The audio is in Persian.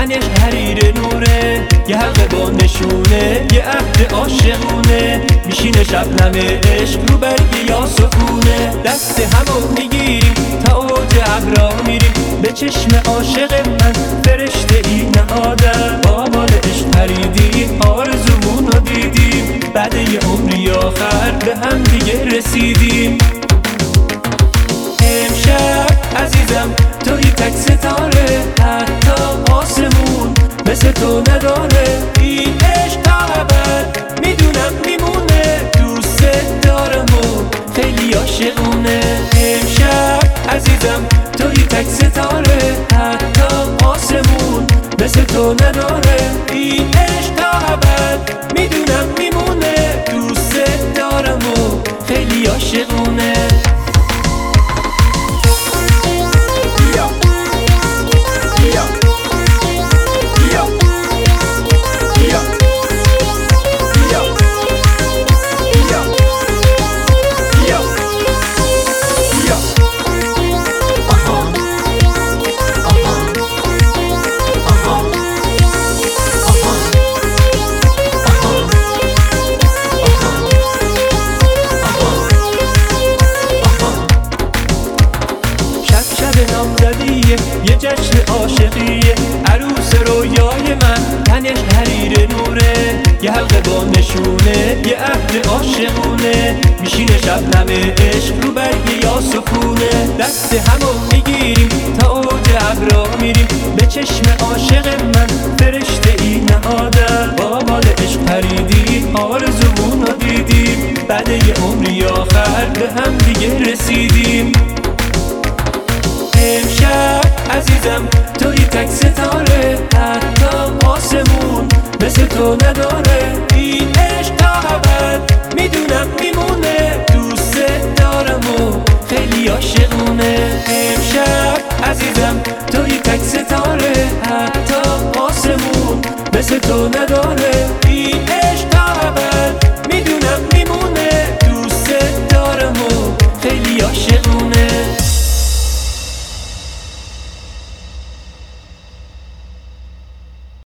تنش حریر نوره، یه حلقه با نشونه، یه عهد عاشقونه. میشینه شبنم عشق رو برگ یا سکونه. دست همو میگیریم تا اوج ابرا میریم، به چشم عاشق من فرشته ای نهادم. با مال عشق پریدیم، آرزومونو دیدیم، بعد یه عمری آخر به هم دیگه رسیدیم. امشب عزیزم توی تک ستاره، حتی آسمون مثل تو نداره. این عشق تا ابد میدونم میمونه، دوست دارم و خیلی عاشقونه. امشب عزیزم توی تک ستاره، حتی آسمون مثل تو نداره. این عشق تا ابد میدونم میمونه، دوست دارم و خیلی عاشقونه. یه جشن عاشقیه، عروس رویای من تنش حریر نوره، یه حلقه با نشونه، یه عهد عاشقونه. میشینه شبنم عشق رو برگ یا سکونه. دست همو میگیریم تا اوج ابرا میریم، به چشم عاشق من فرشته ای نهادم. با مال عشق پریدیم، آرزومونو دیدیم، بعد یه عمری آخر به هم دیگه رسیدیم. امشب عزیزم توی تک ستاره، حتی آسمون مثل تو نداره. این عشق تا ابد میدونم میمونه، دوست دارم و خیلی عاشقونه. امشب عزیزم توی تک ستاره، حتی آسمون مثل تو نداره.